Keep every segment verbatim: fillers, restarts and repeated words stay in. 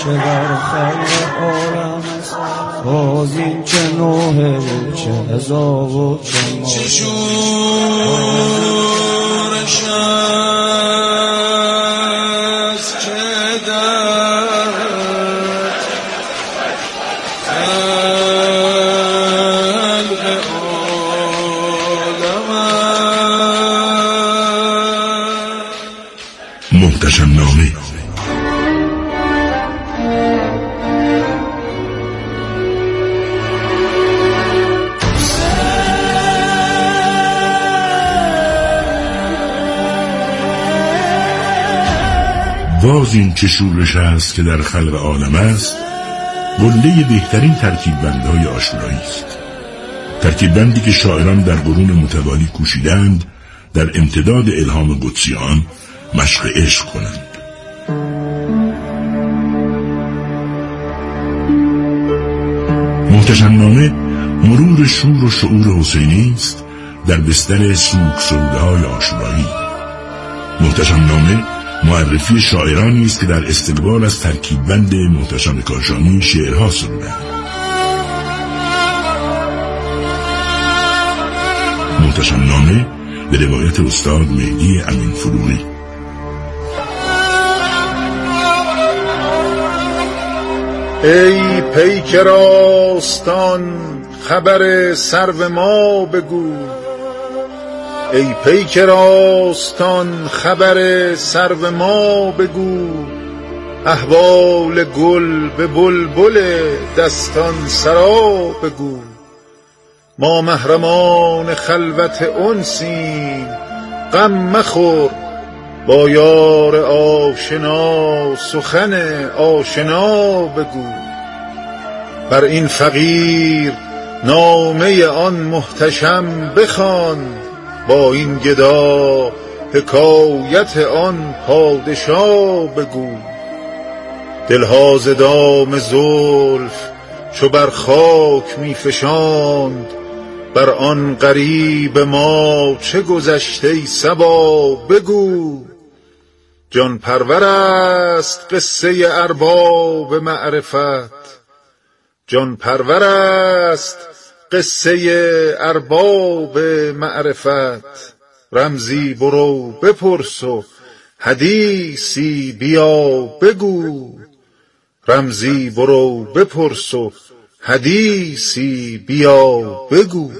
چه در خلق عالم است باز این چه نوحه و چه هزار و چه ماه چه شورش است چه در خلق عالم است. محتشم نامه باز این چه شورش است که در خلق عالم است قله بهترین ترکیب بندهای عاشورایی است، ترکیب بندی که شاعران در قرون متوالی کوشیدند در امتداد الهام قدسی آن مشق عشق کنند. محتشم نامه مرور شور و شعور حسینی است در بستر سوک سوده های عاشورایی. محتشم نامه معرفی شاعرانی است که در استقبال از ترکیب بند محتشم کاشانی شعرها سرودند. محتشم نامه به روایت استاد مهدی امین فروغی. ای پیکر آستان خبر سرو ما بگو، ای پیکر آستان خبر سرو ما بگو، احوال گل به بلبل دستان سرا بگو. ما محرمان خلوت انسیم غم مخور، با یار آشنا سخن آشنا بگو. بر این فقیر نامه آن محتشم بخوان، با این گدا حکایت آن پادشا بگو. دلها ز دام زلف چو بر خاک می فشاند، بر آن غریب ما چه گذشته ای صبا بگو. جان پرور است قصه ارباب معرفت، جان پرور است قصه ارباب معرفت. رمزی برو بپرس و حدیثی بیا بگو، رمزی برو بپرس و حدیثی بیا بگو.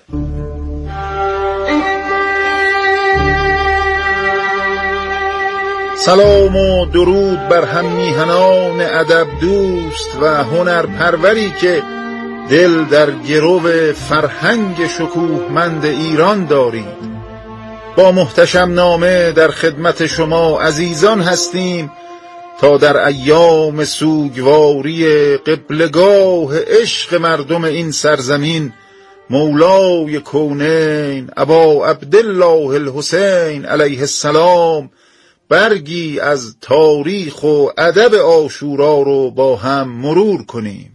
سلام و درود بر هم میهنان ادب دوست و هنر پروری که دل در گرو فرهنگ شکوهمند ایران دارید. با محتشم نامه در خدمت شما عزیزان هستیم تا در ایام سوگواری قبلگاه عشق مردم این سرزمین مولای کونین ابا عبدالله الحسین علیه السلام برگی از تاریخ و ادب عاشورا رو با هم مرور کنیم.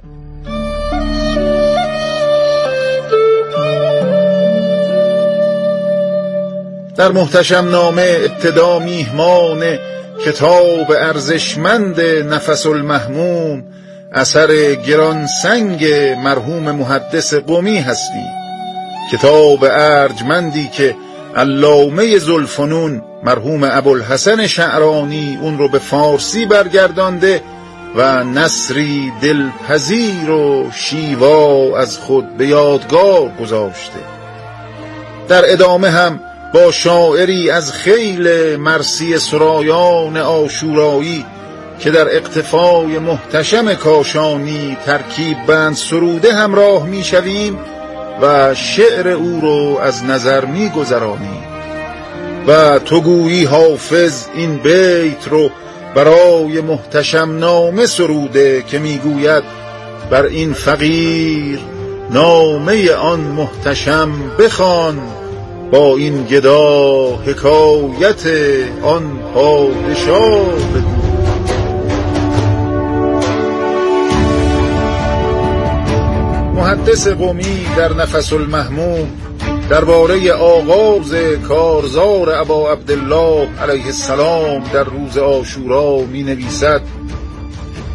در محتشم نامه ابتدا میهمان کتاب ارزشمند نفس المهموم اثر گرانسنگ مرحوم محدث قمی هستیم. کتاب ارجمندی که علامه ذوالفنون مرحوم ابوالحسن شعرانی اون رو به فارسی برگردانده و نثری دلپذیر و شیوا از خود به یادگار گذاشته. در ادامه هم با شاعری از خیل مرثیه سرایان عاشورایی که در اقتفای محتشم کاشانی ترکیب بند سروده همراه می شویم و شعر او رو از نظر می گذرانیم و تو گویی حافظ این بیت رو برای محتشم نامه سروده که می گوید بر این فقیر نامه آن محتشم بخوان، با این گدا حکایت آن پادشا بگو. محدث قمی در نفس المهموم درباره آغاز کارزار ابا عبدالله علیه السلام در روز عاشورا می نویسد: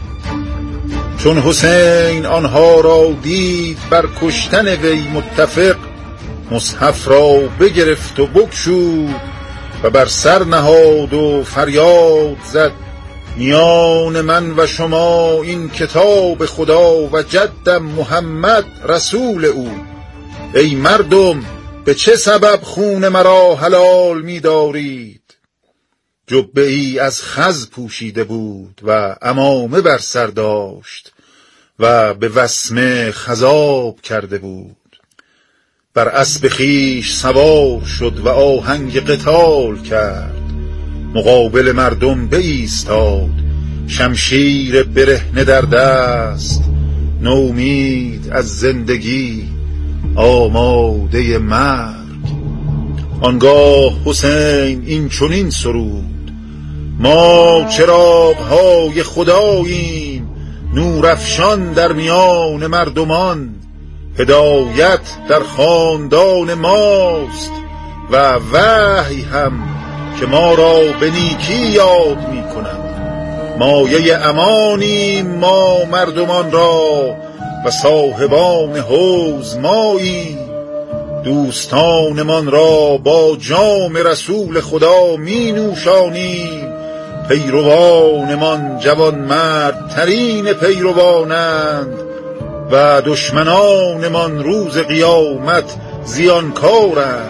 چون حسین آنها را دید بر کشتن وی متفق، مصحف را بگرفت و بگشود و بر سر نهاد و فریاد زد: میان من و شما این کتاب خدا و جدم محمد رسول او. ای مردم، به چه سبب خون مرا حلال می دارید؟ جبه ای از خز پوشیده بود و عمامه بر سر داشت و به وسمه خضاب کرده بود. بر اسب خویش سوار شد و آهنگ قتال کرد. مقابل مردم بایستاد، شمشیر برهنه در دست، نومید از زندگی، آماده مرگ. آنگاه حسین این چنین سرود: ما چراغ‌های خداییم، نورافشان در میان مردمان. هدایت در خاندان ماست و وحی هم که ما را به نیکی یاد می کند. مایه امانیم ما مردمان را و صاحبان حوض ماییم. دوستانمان را با جام رسول خدا می نوشانیم. پیروانمان جوان مرد ترین پیروانند و دشمنانمان روز قیامت زیانکارند.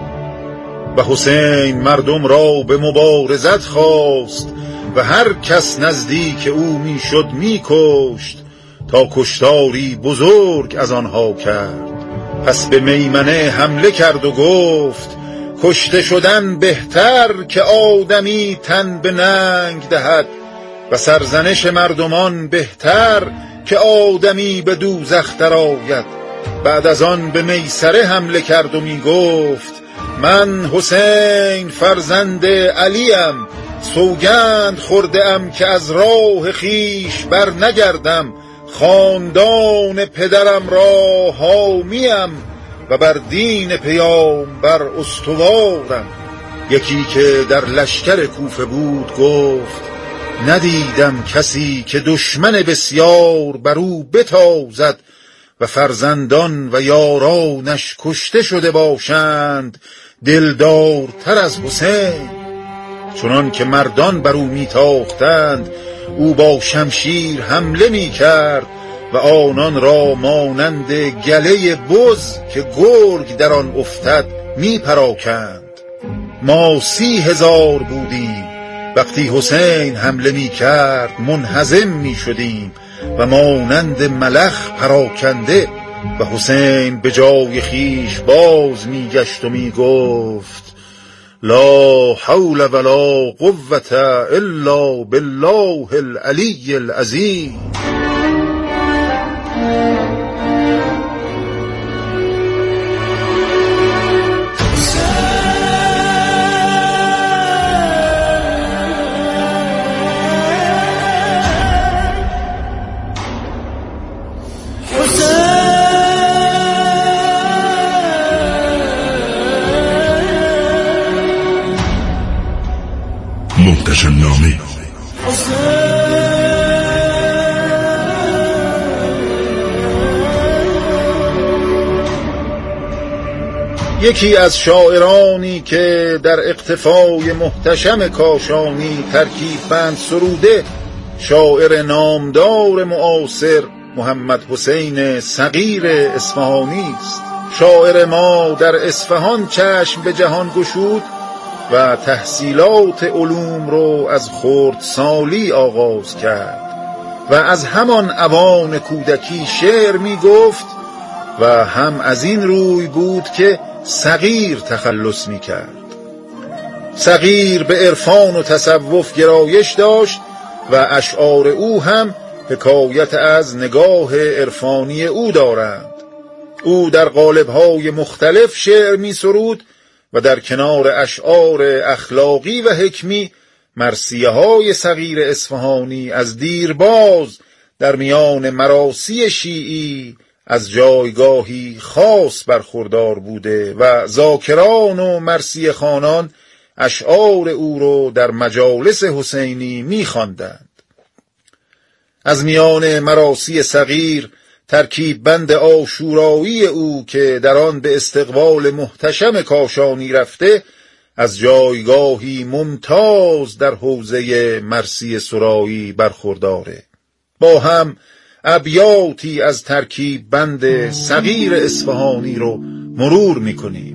و حسین مردم را به مبارزت خواست و هر کس نزدیک او می شد می کشت تا کشتاری بزرگ از آنها کرد. پس به میمنه حمله کرد و گفت: کشته شدن بهتر که آدمی تن به ننگ دهد و سرزنش مردمان بهتر که آدمی به دوزخ درآید. بعد از آن به میسره حمله کرد و می گفت: من حسین فرزند علیم، سوگند خورده‌ام که از راه خیش بر نگردم. خاندان پدرم را حامیم و بر دین پیامبر استوارم. یکی که در لشکر کوفه بود گفت: ندیدم کسی که دشمن بسیار بر او بتازد و فرزندان و یارانش کشته شده باشند دلدارتر از حسین. چنان که مردان بر او میتاختند، او با شمشیر حمله میکرد و آنان را مانند گله بز که گرگ در آن افتد میپراکند. ما سی هزار بودیم، وقتی حسین حمله میکرد منهزم میشدیم و مانند ملخ پراکنده. و حسین به جای خیش باز میگشت و میگفت: لا حول ولا قوة الا بالله العلی العظیم. محتشم نامه. یکی از شاعرانی که در اقتفای محتشم کاشانی ترکیب بند سروده، شاعر نامدار معاصر محمد حسین صغیر اصفهانی است. شاعر ما در اصفهان چشم به جهان گشود و تحصیلات علوم رو از خردسالی آغاز کرد و از همان اوان کودکی شعر می گفت و هم از این روی بود که صغیر تخلص می کرد. صغیر به عرفان و تصوف گرایش داشت و اشعار او هم حکایت از نگاه عرفانی او دارند. او در قالب‌های مختلف شعر می سرود و در کنار اشعار اخلاقی و حکمی، مرثیه های صغیر اصفهانی از دیرباز در میان مراثی شیعی از جایگاهی خاص برخوردار بوده و ذاکران و مرثیه خوانان اشعار او را در مجالس حسینی می‌خواندند. از میان مراسی صغیر ترکیب بند عاشورایی او که در آن به استقبال محتشم کاشانی رفته از جایگاهی ممتاز در حوزه مرسی سرایی برخورداره. با هم ابیاتی از ترکیب بند صغیر اصفهانی رو مرور می‌کنیم.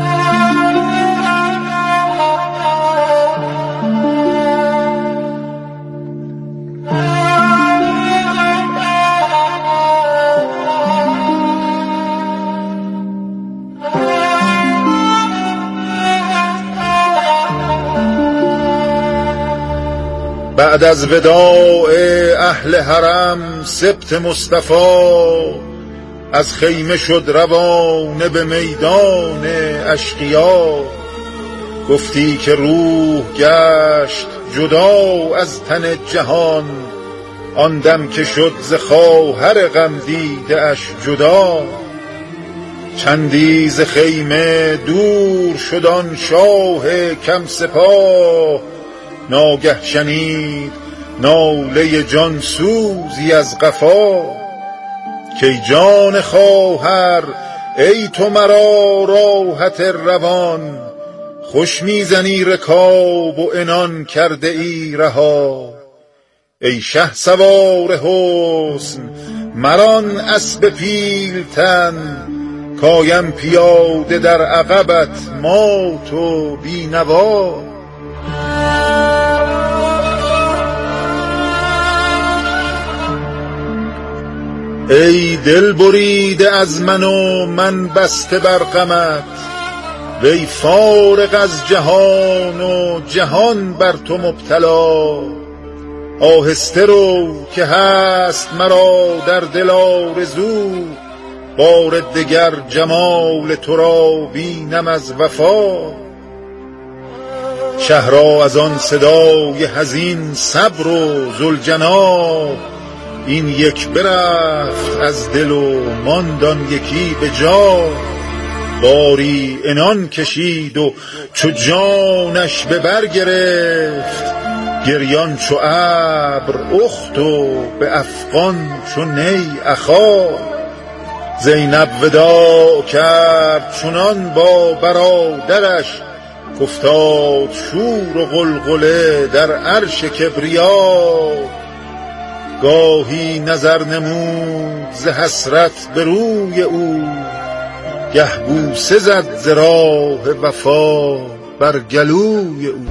بعد از وداع اهل حرم سبط مصطفی از خیمه شد روانه به میدان اشقیا. گفتی که روح گشت جدا از تن جهان آن دم که شد ز خواهر غم دیده اش جدا. چندی ز خیمه دور شد آن شاه کم سپاه ناگه شنید ناله جان سوزی از قفا. کی جان خواهر ای تو مرا راحت روان خوش میزنی رکاب و عنان کرده ای رها. ای شه سوار حسن مران اسب پیلتن کایم پیاده در عقبت مات و بینوا. ای دل بریده از من و من بسته بر غمت وی فارغ از جهان و جهان بر تو مبتلا. آهسته رو که هست مرا در دل آرزو بار دگر جمال تو را بینم از وفا. شهرا از آن صدای حزین صبر و ذوالجناح این یک برفت از دل و ماند آن یکی به جا. باری عنان کشید و چو جانش به بر گرفت گریان چو ابر اخت و به افغان چو نی اخا. زینب وداع کرد چنان با برادرش کافتاد شور و غلغله در عرش کبریا. گاهی نظر نمود ز حسرت به روی او گه بوسه زد ز راه وفا بر گلوی او.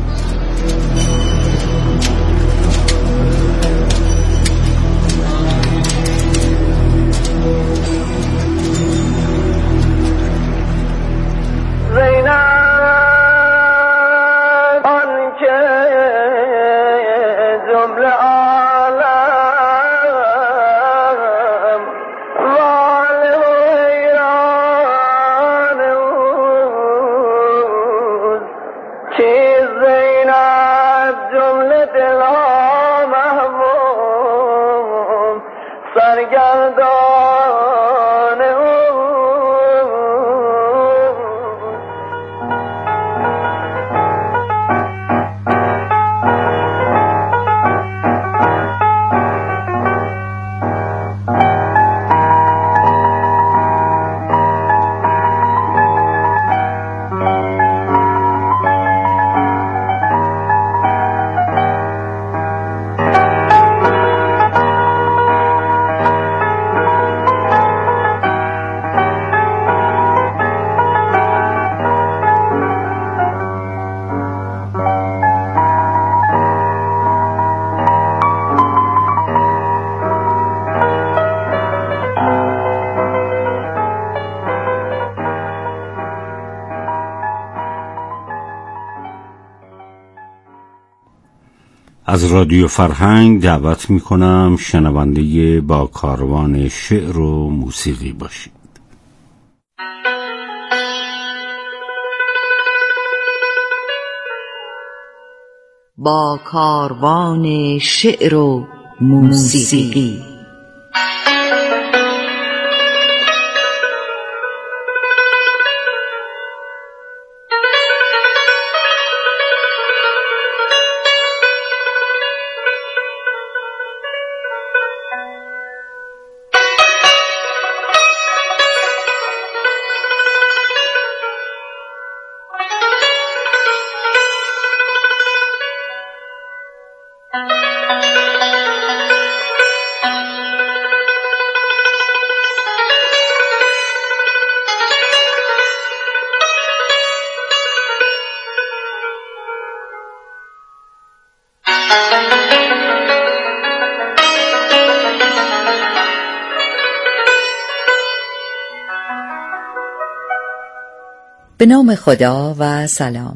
از رادیو فرهنگ دعوت می کنم شنونده با کاروان شعر و موسیقی باشید. با کاروان شعر و موسیقی به نام خدا و سلام.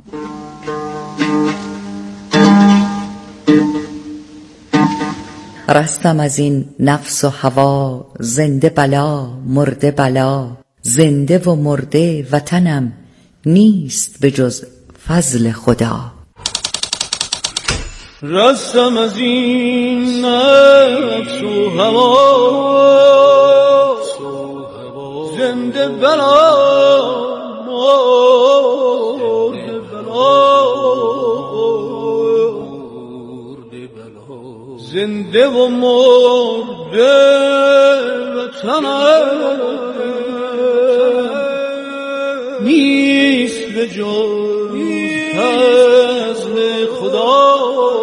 رستم از این نفس و هوا، زنده بلا مرده بلا، زنده و مرده وطنم نیست به جز فضل خدا. رستم از این نفس و هوا، زنده بلا مرده بلا، زنده و مرده وطنم نیست به جز فضل خدا.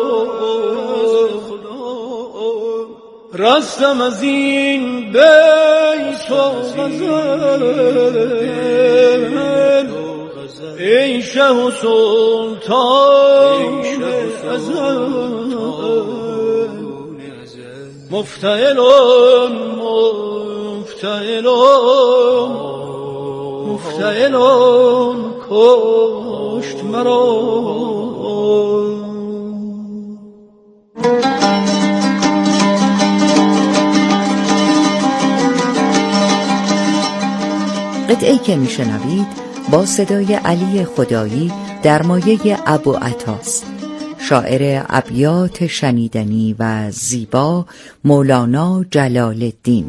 رستم از این بیت و غزل، ای شه و سلطان ازل، مفتعلون مفتعلون مفتعلون کشت مرا. قطعه‌ای که میشنوید با صدای علی خدایی در مایه ابوعطاست. شاعر ابیات شنیدنی و زیبا مولانا جلال الدین.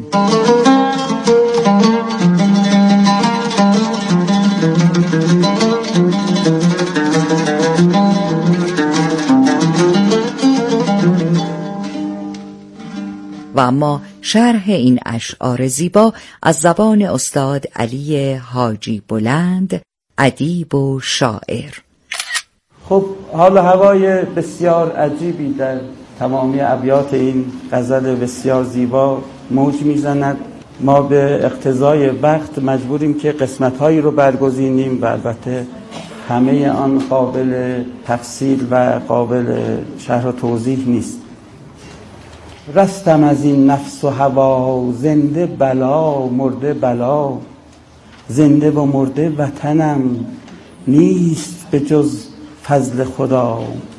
و اما شرح این اشعار زیبا از زبان استاد علی حاجی بلند، ادیب و شاعر. خب حال و هوای بسیار عجیبی در تمامی ابیات این غزل بسیار زیبا موج میزند. ما به اقتضای وقت مجبوریم که قسمت‌هایی رو برگزینیم و البته همه آن قابل تفصیل و قابل شرح و توضیح نیست. رستم از این نفس و هوا، زنده بلا مرده بلا، زنده و مرده وطنم نیست به جز فضل خدا.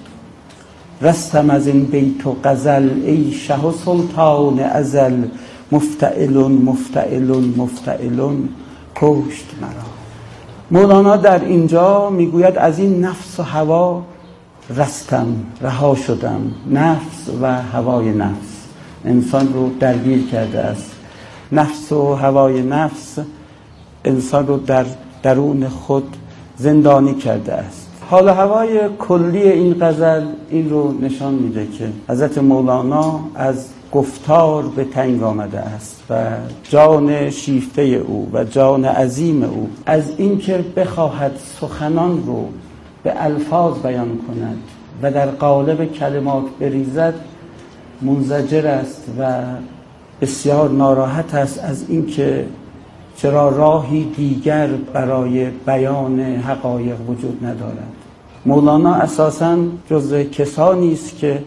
رستم از این بیت و غزل، ای شه و سلطان ازل، مفتعلون مفتعلون مفتعلون کشت مرا. مولانا در اینجا میگوید از این نفس و هوا رستم، رها شدم. نفس و هوای نفس انسان رو درگیر کرده است. نفس و هوای نفس انسان رو در درون خود زندانی کرده است. حال هوای کلی این غزل این رو نشان میده که حضرت مولانا از گفتار به تنگ آمده است و جان شیفته او و جان عظیم او از اینکه بخواهد سخنان رو به الفاظ بیان کند و در قالب کلمات بریزد منزجر است و بسیار ناراحت است از اینکه چرا راهی دیگر برای بیان حقایق وجود ندارد. مولانا اساساً جزو کسانی است که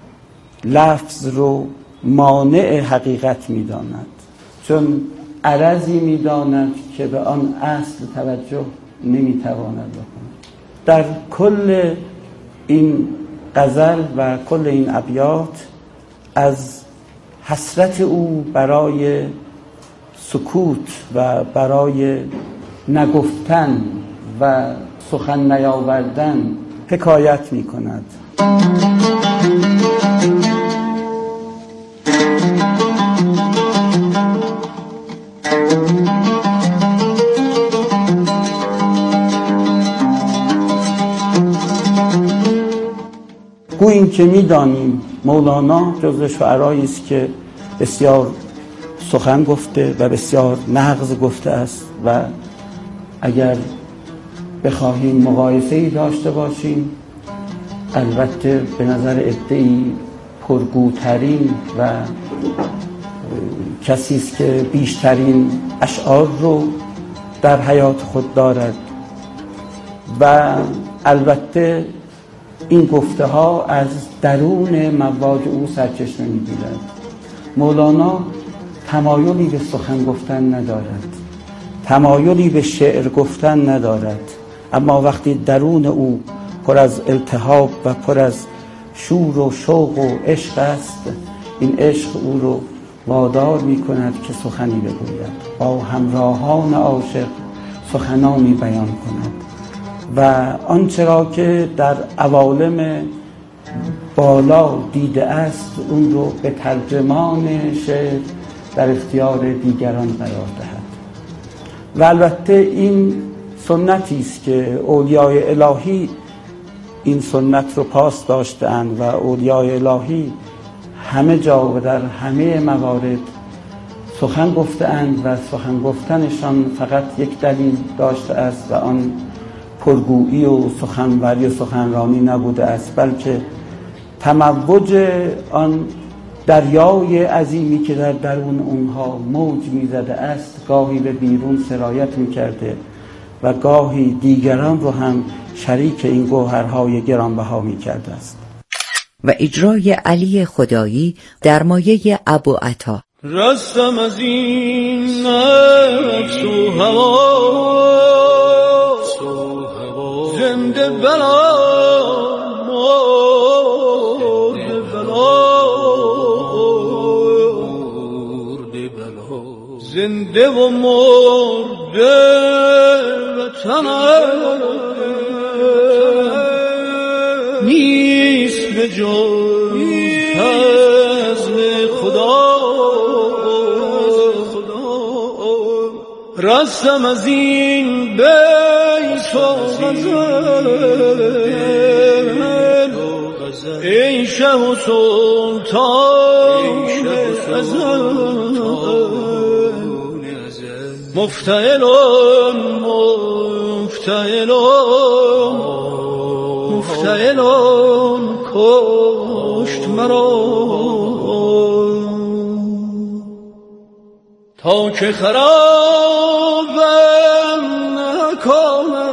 لفظ رو مانع حقیقت می‌داند، چون عرضی می‌داند که به آن اصل توجه نمی‌تواند بکند. در کل این غزل و کل این ابیات از حسرت او برای سکوت و برای نگفتن و سخن نیاوردن حکایت می کند. گوییم که می دانیم مولانا جزو شعرایی است که بسیار سخن گفته و بسیار نغز گفته است و اگر بخواهیم مقایسه‌ای داشته باشیم البته به نظر عده‌ای پرگوترین و کسی است که بیشترین اشعار رو در حیات خود دارد و البته این گفته ها از درون مواج او سرچشمه می‌گیرد. مولانا تمایلی به سخن گفتن ندارد، تمایلی به شعر گفتن ندارد، اما وقتی درون او پر از التهاب و پر از شور و شوق و عشق است، این عشق او رو وادار می کند که سخنی بگوید، با همراهان عاشق سخنانی بیان کند و آنچه را که در عوالم بالا دیده است اون رو به ترجمان شعر در اختیار دیگران قرار دهد. و البته این سنتی است که اولیای الهی این سنت رو پاس داشتند و اولیای الهی همه جا و در همه موارد سخن گفتند و سخن گفتنشان فقط یک دلیل داشته است و آن پرگویی و سخنوری و سخنرانی نبوده است، بلکه تموج آن دریای عظیمی که در درون اونها موج میزده است گاهی به بیرون سرایت میکرده و گاهی دیگران رو هم شریک این گوهرهای گرانبها میکرده است. و اجرای علی خدایی در مایه ابوعطا. رستم از این نفس و هوا زنده بلا مرده بلا زنده و مرده وطنم نیست به جز فضل خدا. رستم از این بیت و غزل ای شه و سلطان ازل مفتعلون مفتعلون مفتعلون کشت مرا تا که خرابم نکنه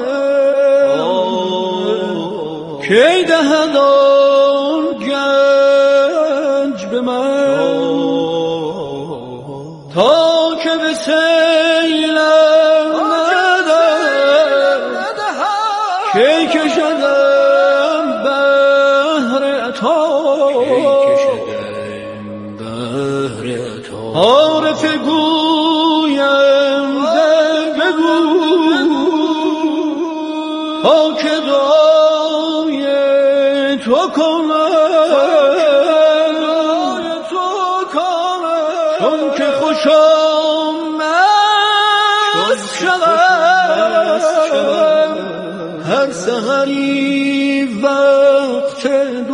کی دهد آن گنج به من تا که به سیلم ندهم کی کشدم بحر عطا عارف گویم در بگو تا که دعای تو کنم چون که خوشم مست شدم هر سحری وقت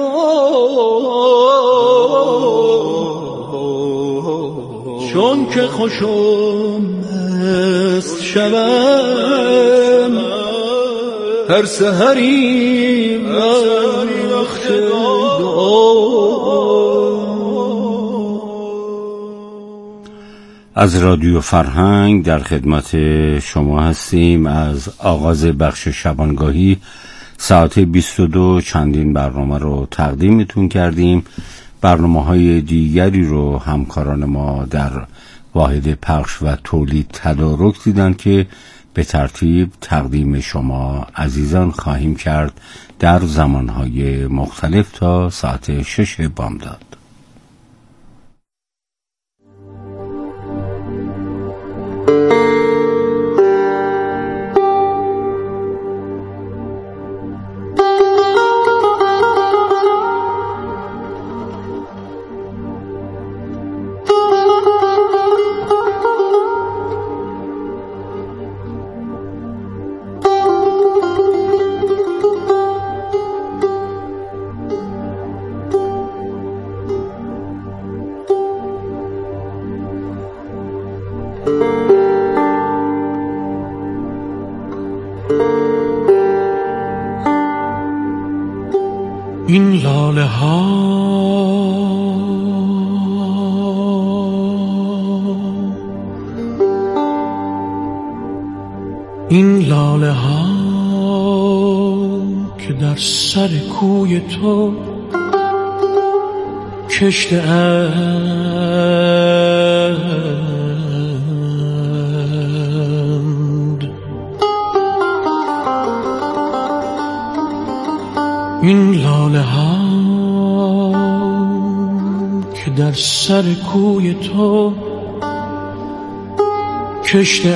چون که خوشم مست شوم هر سحری وقت دعا. از رادیو فرهنگ در خدمت شما هستیم. از آغاز بخش شبانگاهی ساعت بیست و دو چندین برنامه رو تقدیمتون کردیم. برنامه‌های دیگری رو همکاران ما در واحد پخش و تولید تدارک دیدن که به ترتیب تقدیم شما عزیزان خواهیم کرد در زمانهای مختلف تا ساعت شش بامداد. این لاله ها این لاله ها که در سر کوی تو کشته اند سر کوی تو کشته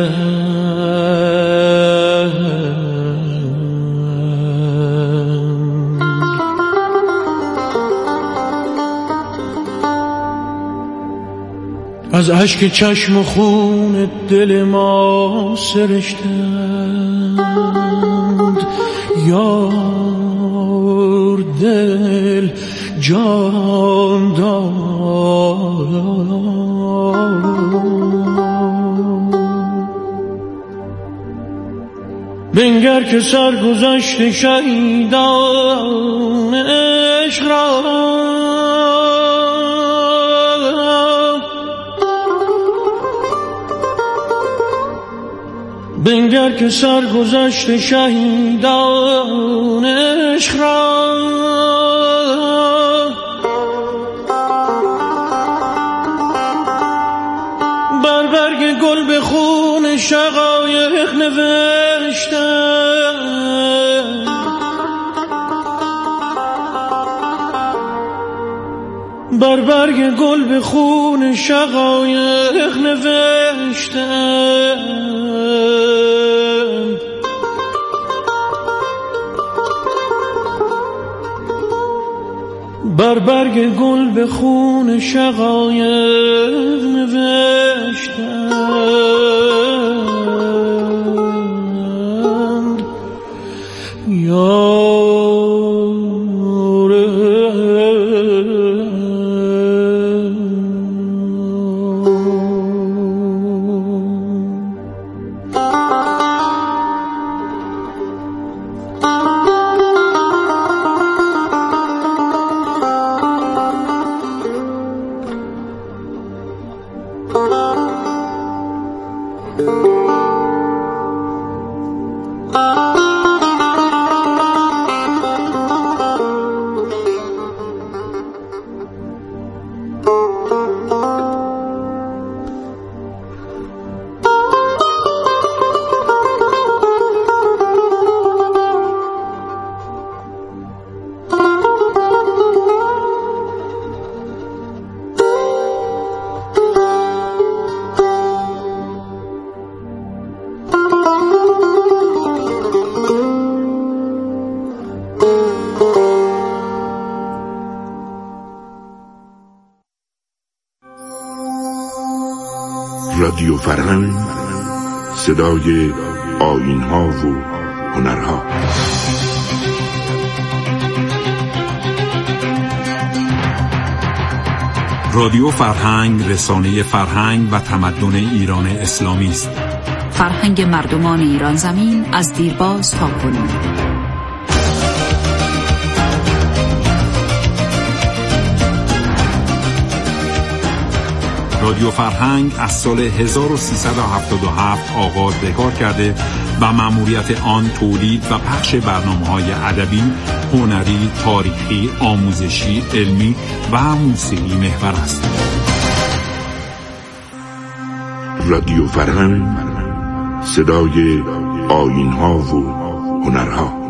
از اشک چشم و خون دل ما سرشتند یار دل جان داد بنگر که سرگذشت شهیدان عشق را بنگر که سرگذشت شهیدان عشق را بر برگ گل به خون شقایق نوشتم بر برگ گل به خون شقایق نوشتم بر برگ گل به خون شقایق نوشتند یار رادیو فرهنگ، صدای آیین‌ها و هنرها. رادیو فرهنگ رسانه فرهنگ و تمدن ایران اسلامی است. فرهنگ مردمان ایران زمین از دیرباز تا کنون. رادیو فرهنگ از سال هزار و سیصد و هفتاد و هفت آغاز به کار کرده و مأموریت آن تولید و پخش برنامه‌های ادبی، هنری، تاریخی، آموزشی، علمی و موسیقی محور است. رادیو فرهنگ، صدای آیین‌ها و هنرها.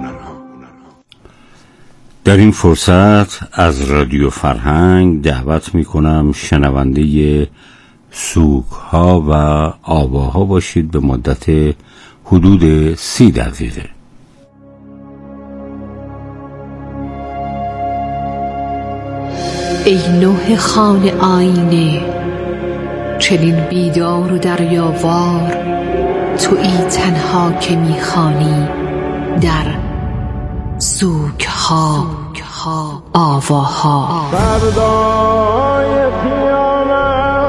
در این فرصت از رادیو فرهنگ دعوت می کنم شنونده سوگ‌ها و آواها باشید به مدت حدود سی دقیقه. ای نوح خان آینه، چنین بیدار و دریاوار، تویی تنها که میخوانی در سوگ‌ها آواها. فردای خیال